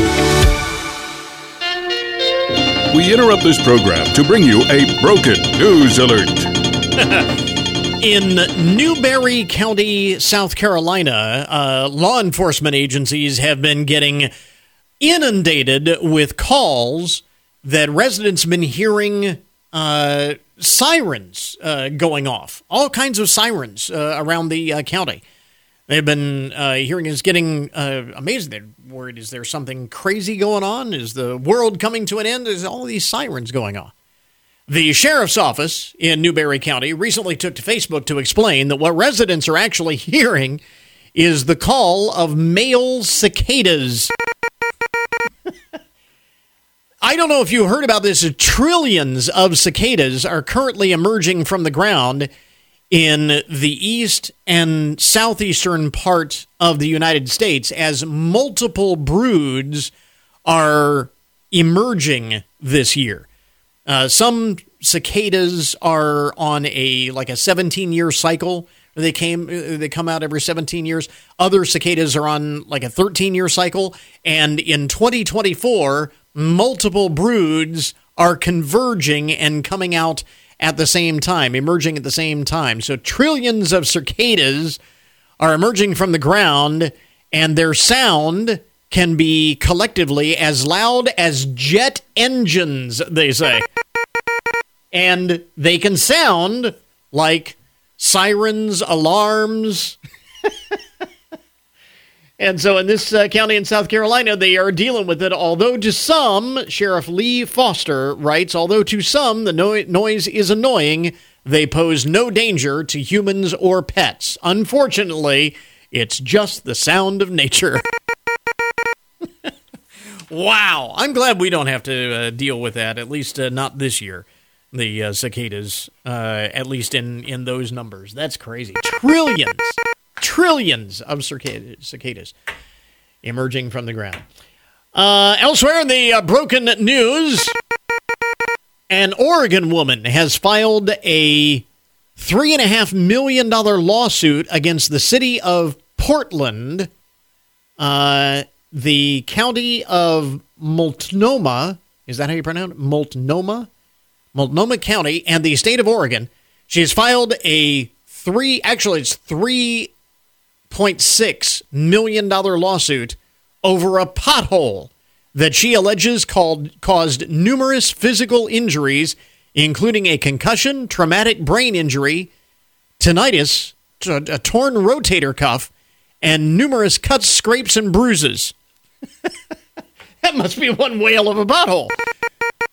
We interrupt this program to bring you a broken news alert. In Newberry County, South Carolina, uh, law enforcement agencies have been getting inundated with calls that residents have been hearing uh, sirens uh, going off, all kinds of sirens uh, around the uh, county. They've been uh, hearing is getting uh, amazing. They're worried, is there something crazy going on? Is the world coming to an end? There's all these sirens going on. The sheriff's office in Newberry County recently took to Facebook to explain that what residents are actually hearing is the call of male cicadas. I don't know if you heard about this. Trillions of cicadas are currently emerging from the ground in the east and southeastern part of the United States as multiple broods are emerging this year. Uh, some cicadas are on a like a seventeen-year cycle. They came they come out every seventeen years. Other cicadas are on like a thirteen-year cycle. And in twenty twenty-four, multiple broods are converging and coming out at the same time, emerging at the same time. So trillions of cicadas are emerging from the ground, and their sound can be collectively as loud as jet engines, they say. And they can sound like sirens, alarms. And so in this uh, county in South Carolina, they are dealing with it. Although to some, Sheriff Lee Foster writes, although to some the no- noise is annoying, they pose no danger to humans or pets. Unfortunately, it's just the sound of nature. Wow. I'm glad we don't have to uh, deal with that, at least uh, not this year. The uh, cicadas, uh, at least in, in those numbers. That's crazy. Trillions, trillions of cicadas, cicadas emerging from the ground. Uh, elsewhere in the uh, broken news, an Oregon woman has filed a three point five million dollars lawsuit against the city of Portland, uh, the county of Multnomah. Is that how you pronounce it? Multnomah? Multnomah County and the state of Oregon. She has filed a three, actually it's three point six million dollars lawsuit over a pothole that she alleges called, caused numerous physical injuries, including a concussion, traumatic brain injury, tinnitus, a torn rotator cuff, and numerous cuts, scrapes, and bruises. That must be one whale of a pothole.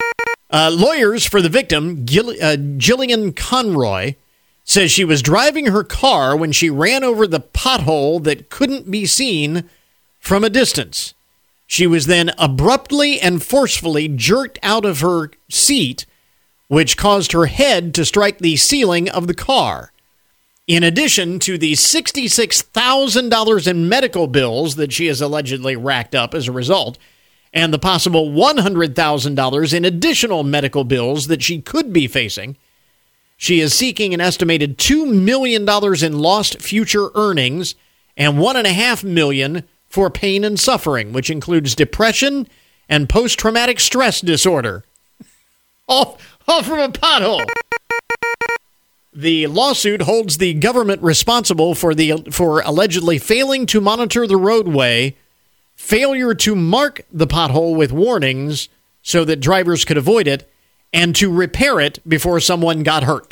Uh, lawyers for the victim, Gill- uh, Jillian Conroy, says she was driving her car when she ran over the pothole that couldn't be seen from a distance. She was then abruptly and forcefully jerked out of her seat, which caused her head to strike the ceiling of the car. In addition to the sixty-six thousand dollars in medical bills that she has allegedly racked up as a result, and the possible one hundred thousand dollars in additional medical bills that she could be facing, she is seeking an estimated two million dollars in lost future earnings and one point five million dollars for pain and suffering, which includes depression and post-traumatic stress disorder. All, all from a pothole. The lawsuit holds the government responsible for the for allegedly failing to monitor the roadway, failure to mark the pothole with warnings so that drivers could avoid it, and to repair it before someone got hurt.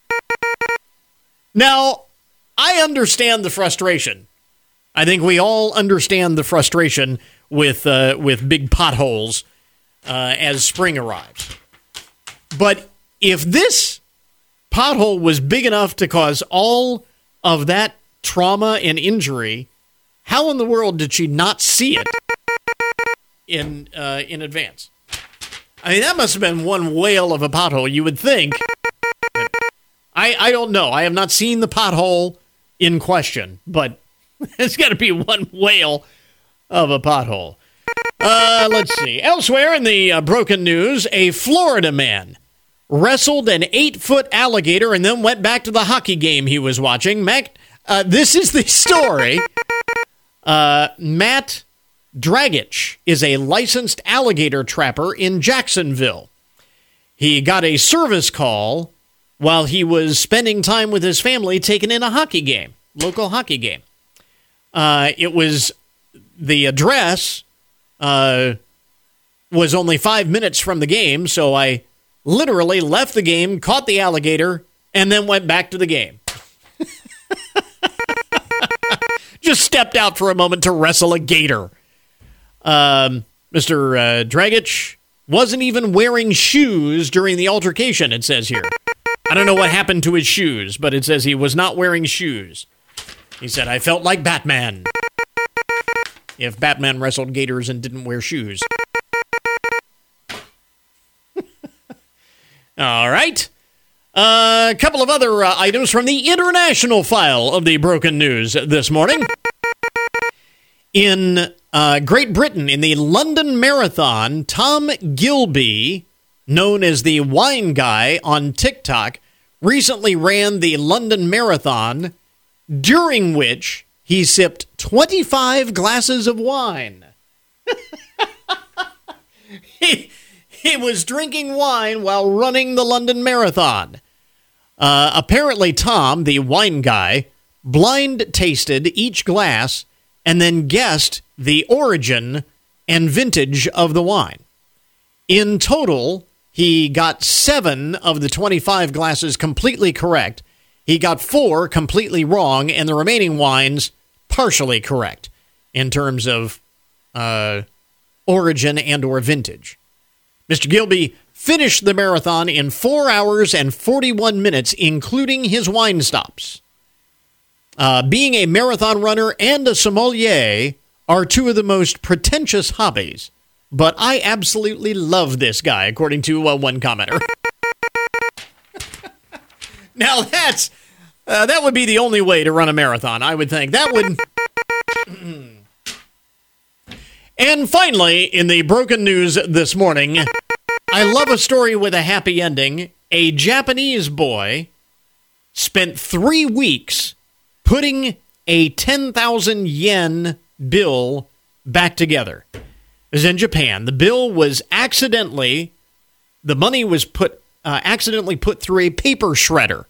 Now, I understand the frustration. I think we all understand the frustration with uh, with big potholes uh, as spring arrives. But if this pothole was big enough to cause all of that trauma and injury, how in the world did she not see it in uh, in advance? I mean, that must have been one whale of a pothole, you would think. I, I don't know. I have not seen the pothole in question, but it's got to be one whale of a pothole. Uh, let's see. Elsewhere in the uh, broken news, a Florida man wrestled an eight-foot alligator and then went back to the hockey game he was watching. Mac, uh, this is the story. Uh, Matt Dragich is a licensed alligator trapper in Jacksonville. He got a service call while he was spending time with his family taking in a hockey game, local hockey game. Uh, it was, the address uh, was only five minutes from the game, so I literally left the game, caught the alligator, and then went back to the game. Just stepped out for a moment to wrestle a gator. Um, Mister Uh, Dragich wasn't even wearing shoes during the altercation, it says here. I don't know what happened to his shoes, but it says he was not wearing shoes. He said, I felt like Batman. If Batman wrestled gators and didn't wear shoes. All right. Uh, a couple of other uh, items from the international file of the broken news this morning. In uh, Great Britain, in the London Marathon, Tom Gilby, known as the Wine Guy on TikTok, recently ran the London Marathon, during which he sipped twenty-five glasses of wine. he, he was drinking wine while running the London Marathon. Uh, apparently, Tom, the wine guy, blind tasted each glass and then guessed the origin and vintage of the wine. In total, he got seven of the twenty-five glasses completely correct. He got four completely wrong, and the remaining wines partially correct in terms of uh, origin and or vintage. Mister Gilby finished the marathon in four hours and forty-one minutes, including his wine stops. Uh, being a marathon runner and a sommelier are two of the most pretentious hobbies, but I absolutely love this guy, according to uh, one commenter. Now that's uh, that would be the only way to run a marathon, I would think. That would. And finally, in the broken news this morning, I love a story with a happy ending. A Japanese boy spent three weeks putting a ten thousand yen bill back together. It was in Japan. The bill was accidentally, the money was put uh, accidentally put through a paper shredder.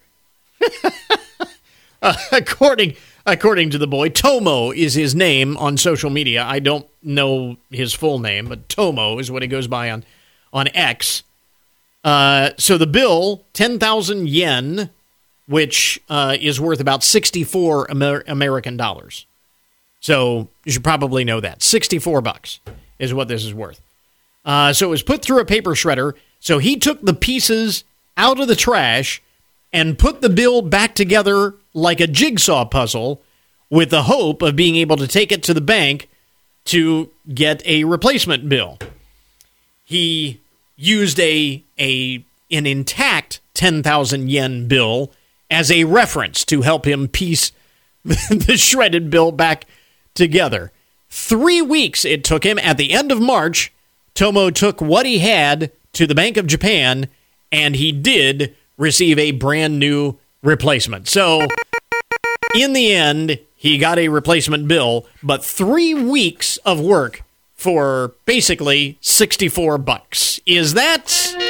uh, according according to the boy, Tomo is his name on social media. I don't know his full name, but Tomo is what he goes by on on X. Uh, so the bill, ten thousand yen, which uh, is worth about sixty-four Amer- American dollars. So you should probably know that. sixty-four bucks is what this is worth. Uh, so it was put through a paper shredder. So he took the pieces out of the trash and put the bill back together like a jigsaw puzzle with the hope of being able to take it to the bank to get a replacement bill. He used a a an intact ten thousand yen bill as a reference to help him piece the shredded bill back together. Three weeks it took him. At the end of March, Tomo took what he had to the Bank of Japan, and he did receive a brand new replacement. So, in the end, he got a replacement bill, but three weeks of work for basically sixty-four bucks. Is that...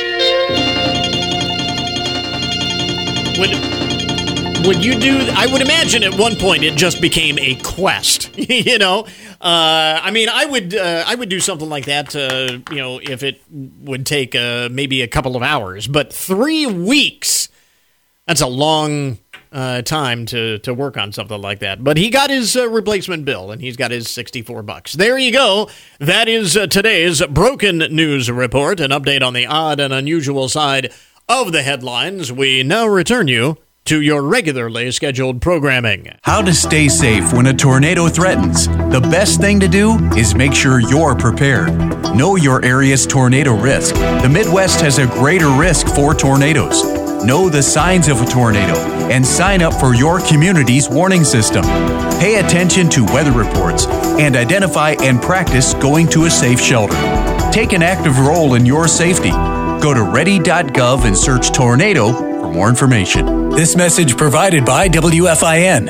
Would, would you do... I would imagine at one point it just became a quest, you know? Uh, I mean, I would uh, I would do something like that, uh, you know, if it would take uh, maybe a couple of hours. But three weeks, that's a long uh, time to, to work on something like that. But he got his uh, replacement bill, and he's got his sixty-four bucks. There you go. That is uh, today's Broken News Report, an update on the odd and unusual side of the headlines. We now return you to your regularly scheduled programming. How to stay safe when a tornado threatens. The best thing to do is make sure you're prepared. Know your area's tornado risk. The Midwest has a greater risk for tornadoes. Know the signs of a tornado and sign up for your community's warning system. Pay attention to weather reports and identify and practice going to a safe shelter. Take an active role in your safety. Go to ready dot gov and search tornado for more information. This message provided by W F I N.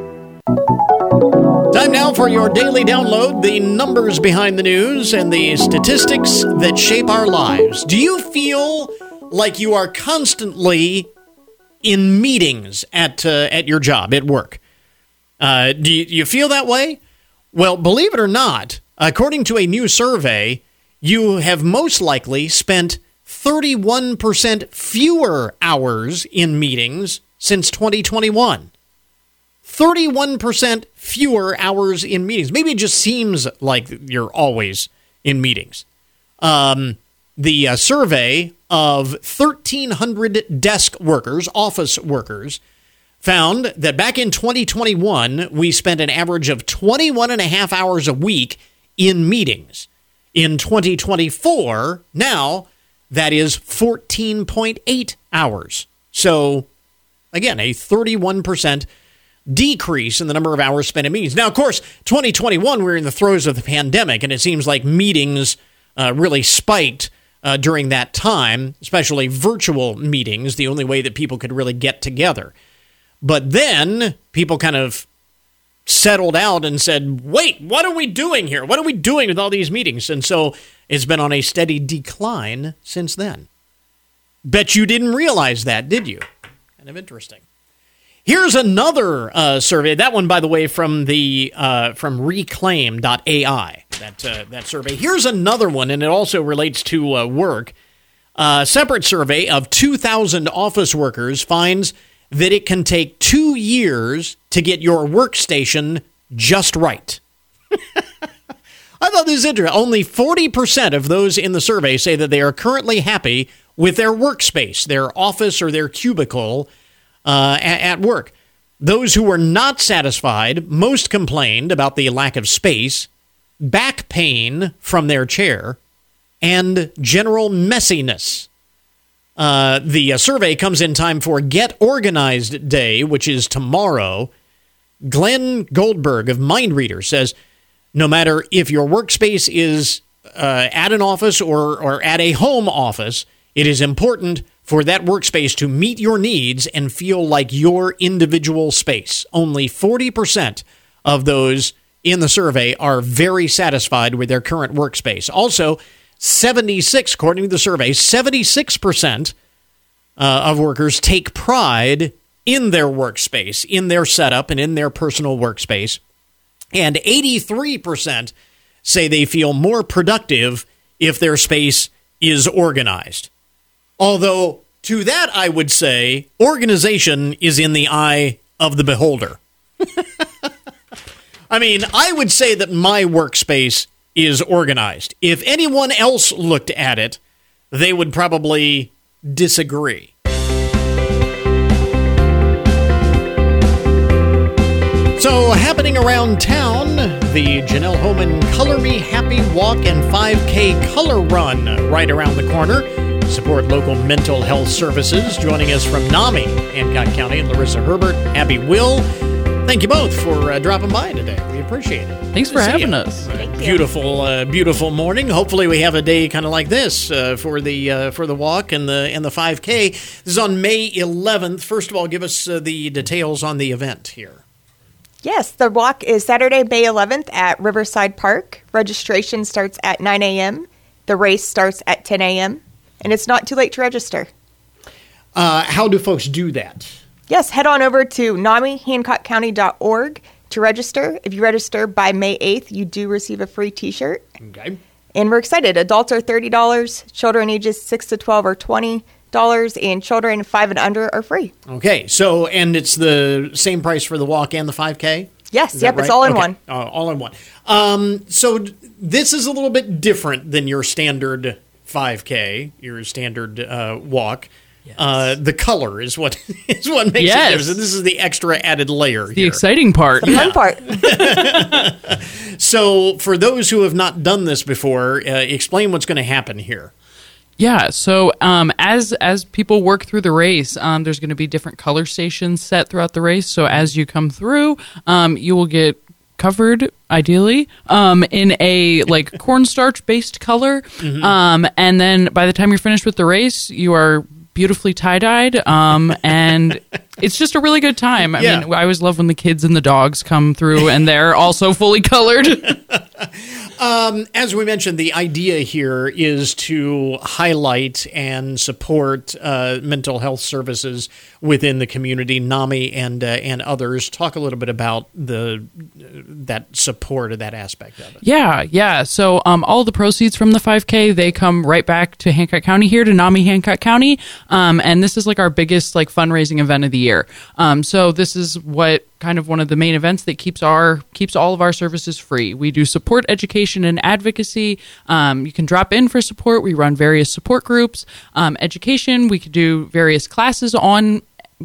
Time now for your daily download, the numbers behind the news and the statistics that shape our lives. Do you feel like you are constantly in meetings at uh, at your job, at work? Uh, do you, you feel that way? Well, believe it or not, according to a new survey, you have most likely spent thirty-one percent fewer hours in meetings since twenty twenty-one. thirty-one percent fewer hours in meetings. Maybe it just seems like you're always in meetings. Um, the uh, survey of thirteen hundred desk workers, office workers, found that back in twenty twenty-one, we spent an average of twenty-one and a half hours a week in meetings. In twenty twenty-four, now, that is fourteen point eight hours. So, again, a thirty-one percent decrease in the number of hours spent in meetings. Now, of course, twenty twenty-one, we were in the throes of the pandemic, and it seems like meetings uh, really spiked uh, during that time, especially virtual meetings, the only way that people could really get together. But then people kind of settled out and said, wait, what are we doing here? What are we doing with all these meetings? And so it's been on a steady decline since then. Bet you didn't realize that, did you? Kind of interesting. Here's another uh, survey. That one, by the way, from the uh, from reclaim dot A I, that, uh, that survey. Here's another one, and it also relates to uh, work. A separate survey of two thousand office workers finds that it can take two years to get your workstation just right. I thought this was interesting. Only forty percent of those in the survey say that they are currently happy with their workspace, their office or their cubicle uh, at, at work. Those who were not satisfied most complained about the lack of space, back pain from their chair, and general messiness. Uh, the uh, survey comes in time for Get Organized Day, which is tomorrow. Glenn Goldberg of MindReader says, no matter if your workspace is uh, at an office or, or at a home office, it is important for that workspace to meet your needs and feel like your individual space. Only forty percent of those in the survey are very satisfied with their current workspace. Also, seventy-six, according to the survey, seventy-six percent uh, of workers take pride in their workspace, in their setup, and in their personal workspace. And eighty-three percent say they feel more productive if their space is organized. Although, to that I would say, organization is in the eye of the beholder. I mean, I would say that my workspace is organized. If anyone else looked at it, they would probably disagree. So, happening around town, the Janelle Homan Color Me Happy Walk and five K Color Run right around the corner. Support local mental health services. Joining us from NAMI, Hancock County, and Larissa Herbert, Abby Will. Thank you both for uh, dropping by today. We appreciate it. Thanks for having us. Uh, beautiful, uh, beautiful morning. Hopefully, we have a day kind of like this uh, for the uh, for the walk and the and the five K. This is on May eleventh. First of all, give us uh, the details on the event here. Yes, the walk is Saturday, May eleventh at Riverside Park. Registration starts at nine a.m. The race starts at ten a.m. And it's not too late to register. Uh, how do folks do that? Yes, head on over to nami hancock county dot org to register. If you register by May eighth, you do receive a free T-shirt. Okay. And we're excited. Adults are thirty dollars, children ages six to twelve are twenty dollars, and children five and under are free. Okay, so, and it's the same price for the walk and the five K? Yes, Is yep, right? it's all in okay. one. Uh, all in one. Um, so d- this is a little bit different than your standard five K, your standard uh, walk. Yes. Uh, the color is what is what makes yes. it different. So this is the extra added layer. The here. exciting part. The fun part. So for those who have not done this before, uh, explain what's going to happen here. Yeah, so um, as as people work through the race, um, there's going to be different color stations set throughout the race. So as you come through, um, you will get covered, ideally, um, in a like cornstarch based color, mm-hmm. um, and then by the time you're finished with the race, you are beautifully tie-dyed, um, and it's just a really good time. I yeah. mean, I always love when the kids and the dogs come through and they're also fully colored. Um, as we mentioned, the idea here is to highlight and support uh, mental health services within the community, NAMI and uh, and others. Talk a little bit about the that support of that aspect of it. Yeah, yeah. So um, all the proceeds from the five K, they come right back to Hancock County here, to NAMI Hancock County, um, and this is like our biggest like fundraising event of the year. Um, so this is what kind of one of the main events that keeps our keeps all of our services free. We do support, education, and advocacy. Um, you can drop in for support. We run various support groups. Um, education, we could do various classes on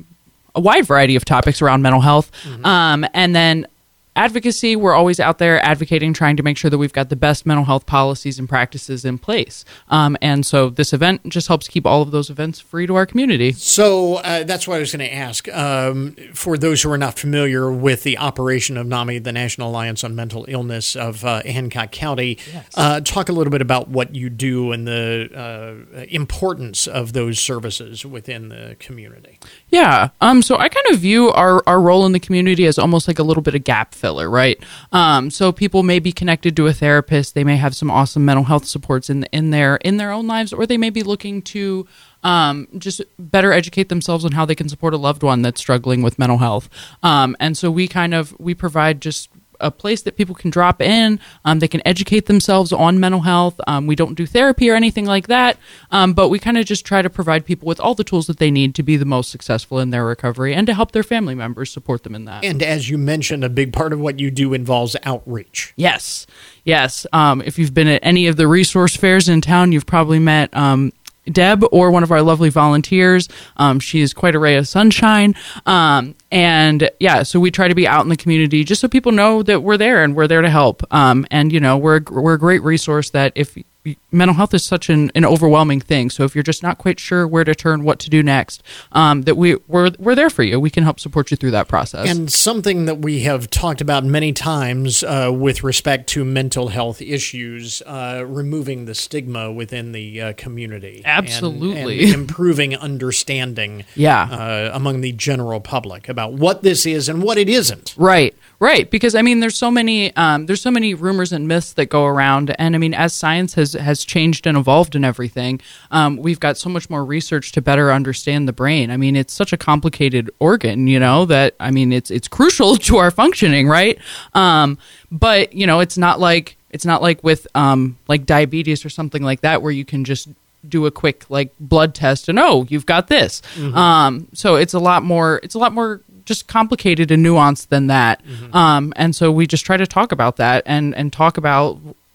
a wide variety of topics around mental health. Mm-hmm. Um, and then advocacy, we're always out there advocating, trying to make sure that we've got the best mental health policies and practices in place. Um, and so this event just helps keep all of those events free to our community. So uh, that's what I was going to ask. Um, for those who are not familiar with the operation of NAMI, the National Alliance on Mental Illness of uh, Hancock County, yes. uh, talk a little bit about what you do and the uh, importance of those services within the community. Yeah. Um, so I kind of view our, our role in the community as almost like a little bit of gap filler, right? Um, so people may be connected to a therapist. They may have some awesome mental health supports in in their in their own lives, or they may be looking to um, just better educate themselves on how they can support a loved one that's struggling with mental health. Um, and so we kind of we provide just a place that people can drop in. Um, they can educate themselves on mental health. Um, we don't do therapy or anything like that, um, but we kind of just try to provide people with all the tools that they need to be the most successful in their recovery and to help their family members support them in that. And as you mentioned, a big part of what you do involves outreach. Yes, yes. Um, if you've been at any of the resource fairs in town, you've probably met um, Deb or one of our lovely volunteers. Um, she is quite a ray of sunshine. Um, and yeah, so we try to be out in the community just so people know that we're there and we're there to help. Um, and, you know, we're, we're a great resource that if mental health is such an, an overwhelming thing. So if you're just not quite sure where to turn, what to do next, um, that we, we're, we're there for you. We can help support you through that process. And something that we have talked about many times uh, with respect to mental health issues, uh, removing the stigma within the uh, community. Absolutely. And, and improving understanding yeah. uh, among the general public about what this is and what it isn't. Right. Right, because I mean, there's so many, um, there's so many rumors and myths that go around, and I mean, as science has has changed and evolved and everything, um, we've got so much more research to better understand the brain. I mean, it's such a complicated organ, you know, that I mean, it's it's crucial to our functioning, right? Um, but you know, it's not like it's not like with um, like diabetes or something like that, where you can just do a quick like blood test and oh, you've got this. Mm-hmm. Um, so it's a lot more. It's a lot more. just complicated and nuanced than that. Mm-hmm. Um, and so we just try to talk about that and, and talk about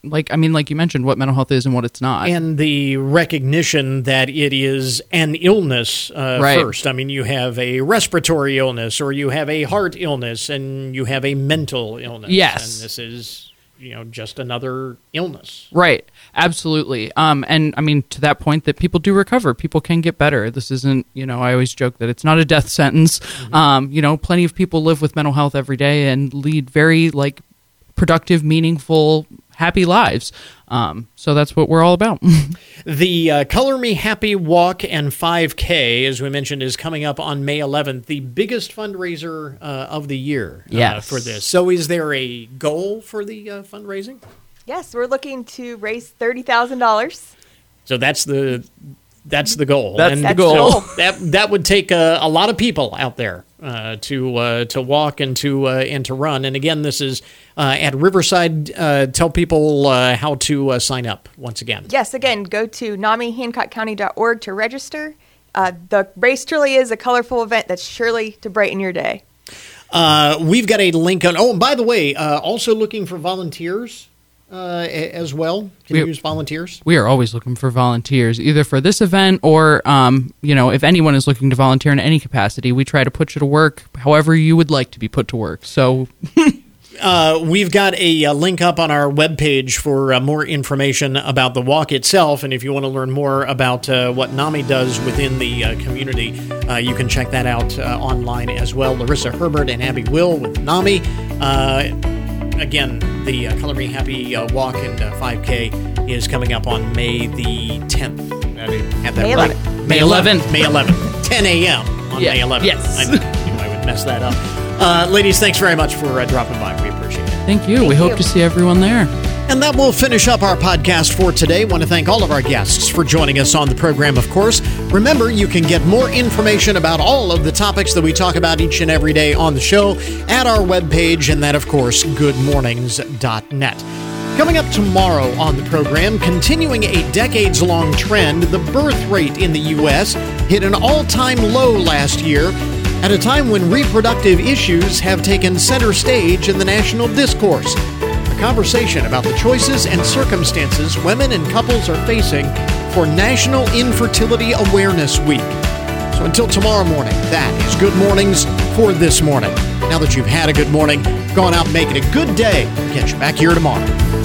like, I mean, like you mentioned, what mental health is and what it's not. And the recognition that it is an illness uh, right. first. I mean, you have a respiratory illness, or you have a heart illness, and you have a mental illness. Yes. And this is, you know, just another illness. Right. Absolutely. Um, and I mean, to that point, that people do recover. People can get better. This isn't, you know, I always joke that it's not a death sentence. Mm-hmm. Um, you know, plenty of people live with mental health every day and lead very, like, productive, meaningful, happy lives. Um, so that's what we're all about. The uh, Color Me Happy Walk and five K, as we mentioned, is coming up on May eleventh, the biggest fundraiser uh, of the year uh, yes. for this. So is there a goal for the uh, fundraising? Yes, we're looking to raise thirty thousand dollars. So that's the that's the goal. That's and the goal. So that that would take a, a lot of people out there uh, to uh, to walk and to uh, and to run. And again, this is uh, at Riverside. Uh, tell people uh, how to uh, sign up once again. Yes, again, go to N A M I Hancock County dot org to register. Uh, the race truly is a colorful event that's surely to brighten your day. Uh, we've got a link on. Oh, and by the way, uh, also looking for volunteers. Uh, as well, can you use volunteers? We are always looking for volunteers, either for this event or, um, you know, if anyone is looking to volunteer in any capacity, we try to put you to work however you would like to be put to work. So uh, we've got a, a link up on our webpage for uh, more information about the walk itself. And if you want to learn more about uh, what NAMI does within the uh, community, uh, you can check that out uh, online as well. Larissa Herbert and Abby Will with NAMI. Uh, Again, the uh, Color Me Happy uh, Walk and uh, five K is coming up on May the tenth. I have that May right. eleventh. May eleventh. May eleventh. ten a.m. on Yeah. May eleventh. Yes. I knew I would mess that up. Uh, ladies, thanks very much for uh, dropping by. We appreciate it. Thank you. Thank we you. hope to see everyone there. And that will finish up our podcast for today. Want to thank all of our guests for joining us on the program, of course. Remember, you can get more information about all of the topics that we talk about each and every day on the show at our webpage, and that, of course, good mornings dot net. Coming up tomorrow on the program, continuing a decades-long trend, the birth rate in the U S hit an all-time low last year at a time when reproductive issues have taken center stage in the national discourse. A conversation about the choices and circumstances women and couples are facing for National Infertility Awareness Week. So until tomorrow morning, that is Good Mornings for this morning. Now that you've had a good morning, go on out and make it a good day. We'll catch you back here tomorrow.